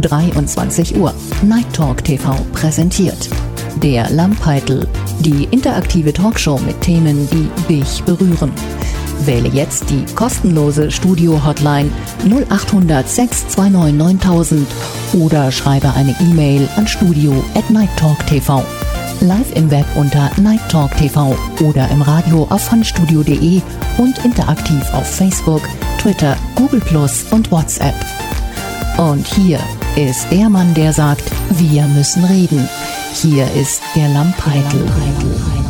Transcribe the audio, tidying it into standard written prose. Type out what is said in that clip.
23 Uhr. Night Talk TV präsentiert. Der Lampeitel, die interaktive Talkshow mit Themen, die dich berühren. Wähle jetzt die kostenlose Studio-Hotline 0800 629 9000 oder schreibe eine E-Mail an studio@nighttalk.tv. Live im Web unter Night Talk TV oder im Radio auf funstudio.de und interaktiv auf Facebook, Twitter, Google Plus und WhatsApp. Und hier ist der Mann, der sagt, wir müssen reden. Hier ist der Lampeitel.